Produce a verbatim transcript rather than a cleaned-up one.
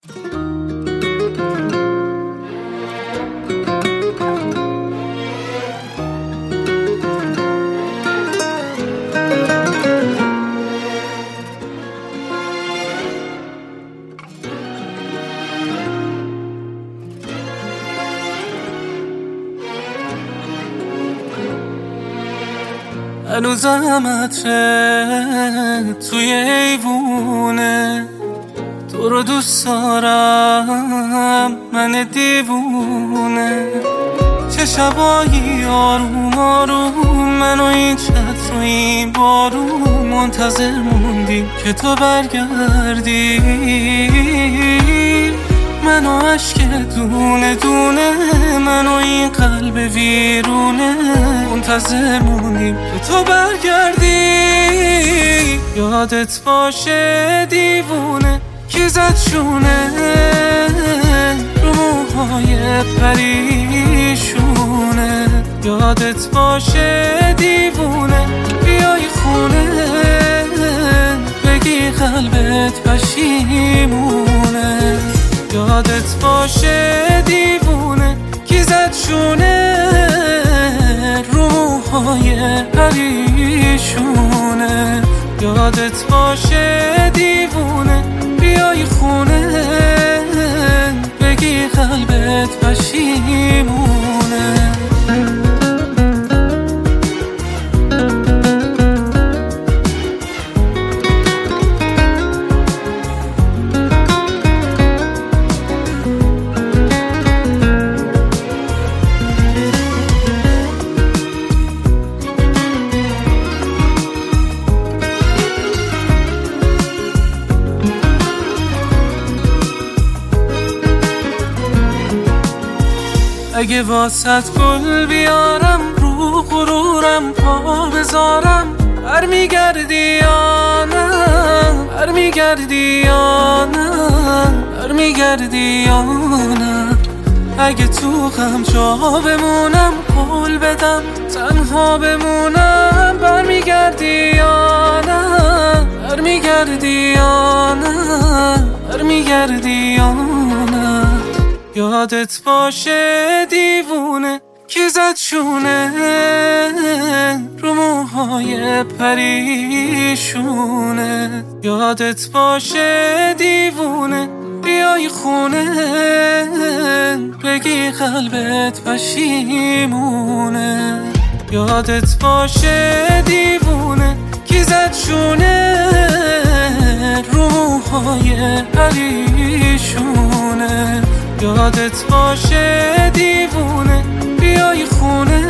هنوزم عطره توی ایوونه، تو رو دوست دارم من دیوونه. چه شبایی آروم آروم من و این چتر و این بارون منتظر موندیم که تو برگردی. من و عشق دونه دونه، من و این قلب ویرونه منتظر موندیم که تو برگردی. یادت باشه دیوونه کی زد شونه رو موهای پریشونه. یادت باشه دیوونه بیای خونه بگی قلبت پشیمونه. یادت باشه دیوونه کی زد شونه رو موهای پریشونه. یادت باشه دیوونه بیای خونه بگی قلبت پشیمونه. اگه واسط گل بیارم رو غرورم پا بذارم، برمیگردی یا نه برمیگردی یا نه برمیگردی یا نه. اگه تو غم جا بمونم قول بدم تنها بمونم، برمیگردی یا نه برمیگردی یا نه برمیگردی یا نه. یادت باشه دیوونه کی زد شونه رو موهای پریشونه. یادت باشه دیوونه بیای خونه بگی قلبت پشیمونه. یادت باشه دیوونه کی زد شونه رو موهای پریشونه. یادت باشه دیوونه بیای خونه